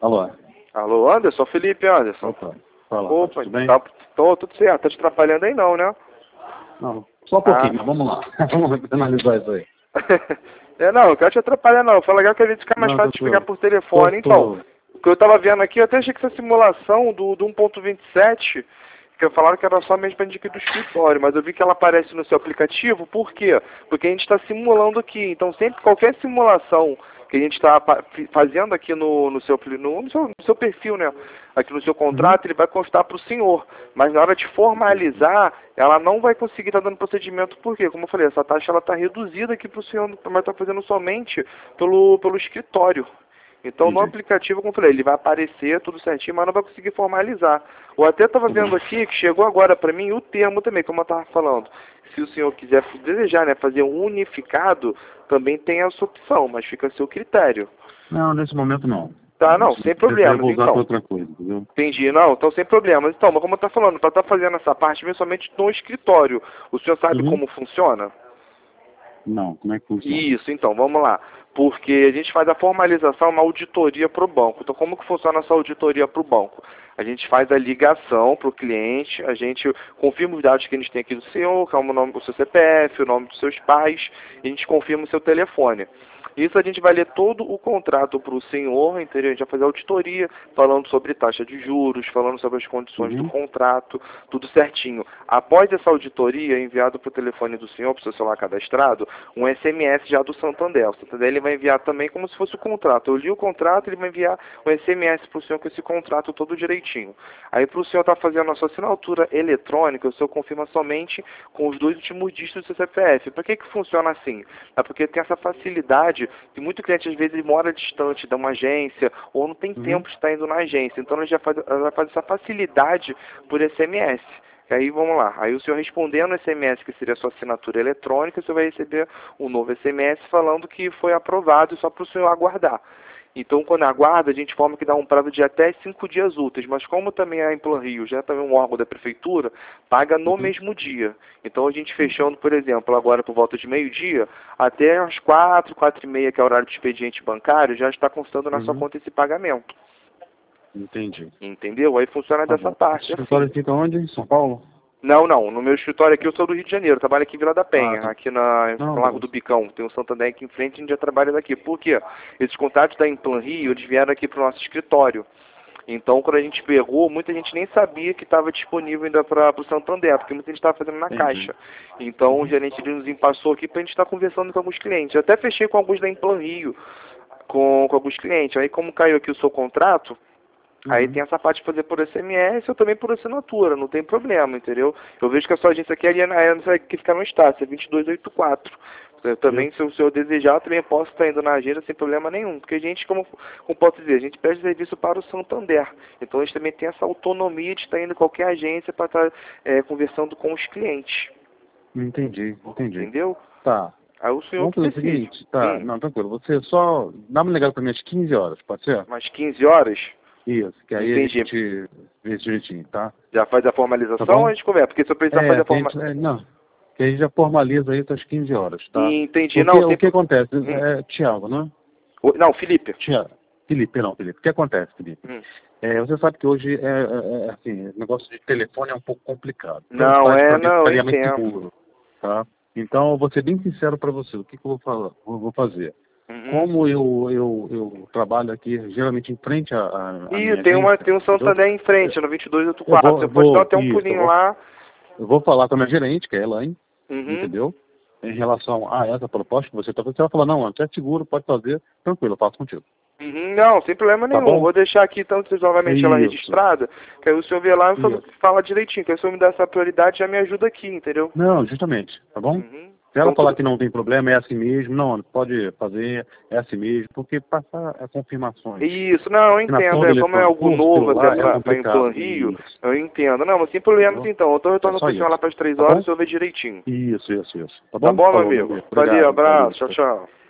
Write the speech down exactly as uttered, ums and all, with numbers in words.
Alô? Alô, Anderson? Felipe Anderson. Opa, fala. Opa, Tudo bem? tá, tô, tudo certo. Tá te atrapalhando aí não, né? Não, só um pouquinho, Ah. mas vamos lá. Vamos analisar isso aí. É, não, eu quero te atrapalhar não. Fala legal que a gente fica mais Não, fácil de tranquilo. pegar por telefone. Tô, Então, tô... o que eu tava vendo aqui, eu até achei que essa simulação do, do um ponto vinte e sete, que eu falaram que era só mesmo pra indicar do escritório, mas eu vi que ela aparece no seu aplicativo, por quê? Porque a gente está simulando aqui. Então, sempre, qualquer simulação que a gente está fazendo aqui no, no, seu, no, no, seu, no seu perfil, né? Aqui no seu contrato, Uhum. ele vai constar para o senhor. Mas na hora de formalizar, ela não vai conseguir estar dando procedimento, por quê? Como eu falei, essa taxa está reduzida aqui para o senhor, mas está fazendo somente pelo, pelo escritório. Então, no Entendi. aplicativo, como eu falei, ele vai aparecer tudo certinho, mas não vai conseguir formalizar. Eu até estava vendo aqui que chegou agora para mim o termo também, como eu estava falando. Se o senhor quiser desejar, né, fazer um unificado, também tem essa opção, mas fica a seu critério. Não, nesse momento não. Tá, não, Se sem preferir, eu problemas, vou usar então. para outra coisa, entendeu? Entendi, não, então sem problemas. Então, mas como eu estou falando, para estar fazendo essa parte, vem somente no escritório. O senhor sabe Uhum. como funciona? Não, como é que funciona? Isso, então, vamos lá. Porque a gente faz a formalização, uma auditoria para o banco. Então, como que funciona essa auditoria para o banco? A gente faz a ligação para o cliente, a gente confirma os dados que a gente tem aqui do senhor, que é o nome do seu C P F, o nome dos seus pais, e a gente confirma o seu telefone. Isso a gente vai ler todo o contrato para o senhor, entendeu? A gente vai fazer a auditoria, falando sobre taxa de juros, falando sobre as condições do Uhum. contrato, tudo certinho. Após essa auditoria, é enviado para o telefone do senhor, para o seu celular cadastrado, um S M S já do Santander. O Santander ele vai enviar também como se fosse o contrato. Eu li o contrato, ele vai enviar um S M S para o senhor com esse contrato todo direitinho. Aí para o senhor estar tá fazendo a sua assinatura eletrônica, o senhor confirma somente com os dois últimos dígitos do seu C P F. Por que que funciona assim? É porque tem essa facilidade que muito cliente às vezes ele mora distante de uma agência ou não tem Uhum. tempo de estar indo na agência. Então ela já faz, ela faz essa facilidade por S M S. E aí vamos lá, aí o senhor respondendo o S M S, que seria a sua assinatura eletrônica, o senhor vai receber um novo S M S falando que foi aprovado, só para o senhor aguardar. Então, quando aguarda, a gente informa que dá um prazo de até cinco dias úteis, mas como também a Implan Rio já é também um órgão da prefeitura, paga no Uhum. mesmo dia. Então, a gente fechando, por exemplo, agora por volta de meio-dia, até às quatro, quatro e meia, que é o horário de expediente bancário, já está constando na sua Uhum. conta esse pagamento. Entendi. Entendeu? Aí funciona Tá dessa bom. Esse parte, escritório assim. fica onde? Em São Paulo? Não, não. No meu escritório aqui eu sou do Rio de Janeiro. Trabalho aqui em Vila da Ah, Penha, tá. aqui na, Não, no Lago beleza. do Bicão. Tem um Santander aqui em frente e a gente já trabalha daqui. Por quê? Esses contatos da Implan Rio, eles vieram aqui para o nosso escritório. Então, quando a gente pegou, muita gente nem sabia que estava disponível ainda para o Santander, porque muita gente estava fazendo na Entendi. caixa. Então, o Uhum. gerente ele nos empassou aqui para a gente estar conversando com alguns clientes. Eu até fechei com alguns da Implan Rio, com, com alguns clientes. Aí, como caiu aqui o seu contrato, aí Uhum. tem essa parte de fazer por S M S ou também por assinatura, não tem problema, entendeu? Eu vejo que a sua agência aqui é a que fica no Estácio, é vinte e dois oitenta e quatro. Eu também, Isso. se o senhor desejar, eu também posso estar indo na agenda sem problema nenhum. Porque a gente, como, como posso dizer, a gente presta serviço para o Santander. Então a gente também tem essa autonomia de estar indo em qualquer agência para estar é, conversando com os clientes. Entendi, entendi. Entendeu? Tá. Aí o senhor Vamos que fazer o decide. seguinte, tá, Hum, não, tranquilo. Você só dá uma ligada para mim às quinze horas, pode ser? umas quinze horas? Isso, que aí a Entendi. gente vê direitinho, tá? Já faz a Tá formalização ou bom? a gente conversa? Porque se eu precisar fazer É, a que a forma... gente, é, não, que a gente já formaliza isso às quinze horas, tá? Entendi. Porque Não, o sem... que acontece, Hum. é, Tiago, né? O- Não, Felipe. Tiago, Felipe, não, Felipe, o que acontece, Felipe? Hum. É, você sabe que hoje, é, é, é, assim, o negócio de telefone é um pouco complicado. Tem um Não, site é, para ver que não, eu estaria mais entendo. seguro, tá? Então, eu vou ser bem sincero para você, o que, que eu vou, falar, vou, vou fazer? Uhum. Como eu, eu, eu trabalho aqui, geralmente em frente à, à, à Ih, minha tem, uma, agência, tem um entendeu? Santander em frente, no vinte e dois oitenta e Eu quatro. vou, Você eu pode dar vou, até um isso, eu pulinho vou, lá. eu vou falar com a minha gerente, que é a Elaine, Uhum. entendeu? Em relação a essa proposta que você está fazendo, você vai falar, não, antes é seguro, pode fazer, tranquilo, eu faço contigo. Uhum. Não, sem problema Tá nenhum. bom? Vou deixar aqui, tanto novamente ela Isso, registrada, que aí o senhor vê lá e fala, isso. fala direitinho. Que aí o senhor me dá essa prioridade já me ajuda aqui, entendeu? Não, justamente, tá bom? Uhum. Se ela Então falar tudo... que não tem problema, é assim mesmo, não, pode fazer, é assim mesmo, porque passar as confirmações, Isso, não, eu entendo. assinatura É, como é eletrônica algo por novo até celular é para em Plan complicado. Rio, Isso, eu entendo. Não, mas sem problemas entendeu? então. Eu tô É retornando só pro senhor lá isso, para as três tá horas e o bom? senhor vê direitinho. Isso, isso, isso. Tá Tá bom? bom, meu Falou, meu amigo? amigo. Valeu, Obrigado. Valeu. abraço, tchau, tchau.